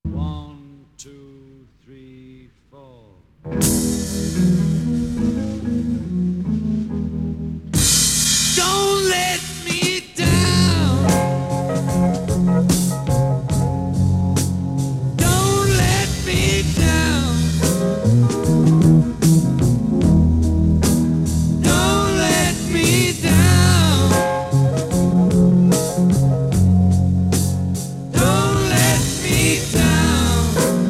One, two, three, four. Don't let me down. Don't let me down. Don't let me down. Don't let me down.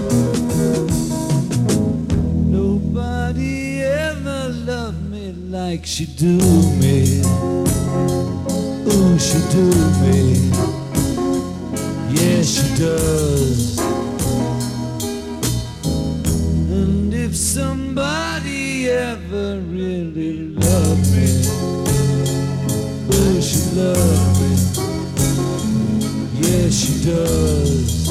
Nobody ever loved me like she do me. Ooh, she do me. Yeah, she does. And if somebody ever really loved me, ooh, she loved me. Yeah, she does.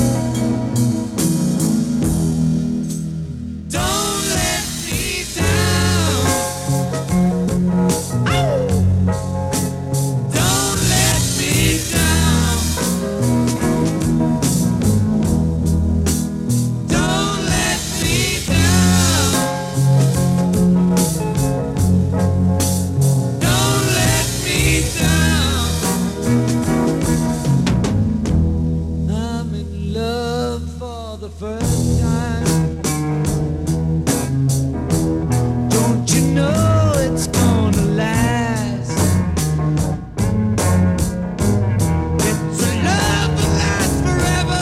Don't let me down. Don't let me down. Don't let me down. Don't let me down. I'm in love for the first time. Don't you know it's gonna last? It's a love that lasts forever.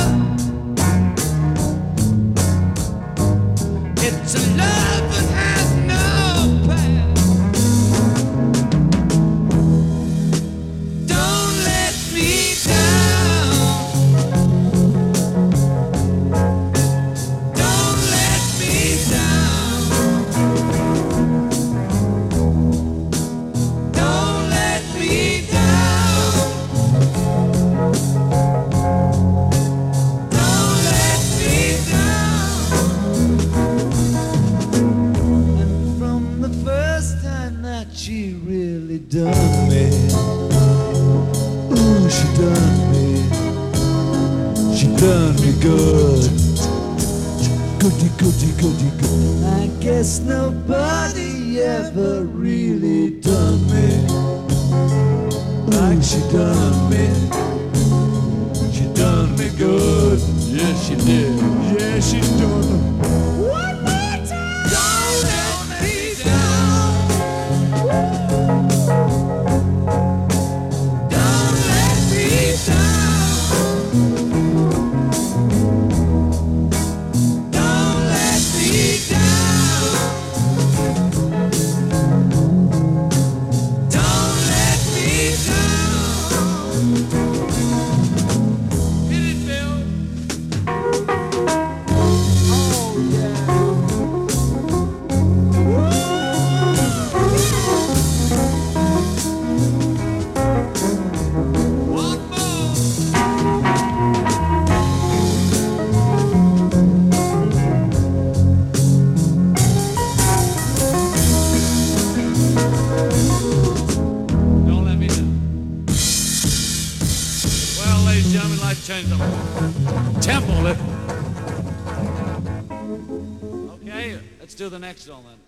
It's a love that has no past. Don't let me down. Don't let me down. Don't let me down. Don't let me down. And from the first time that she really done me, ooh, she done me. She done me good. Goody, goody, goody, good. I guess nobody ever really done me like she done me. She done me good. Yes, she did. Yeah, she done me. One more time. Don't let me down. Don't let me down. Don't let me down. Don't let me down. Hit it, Bill. Oh, yeah. One more. Don't let me down. Well, ladies and gentlemen, I'd like to change the tempo. Okay, let's do the next one then.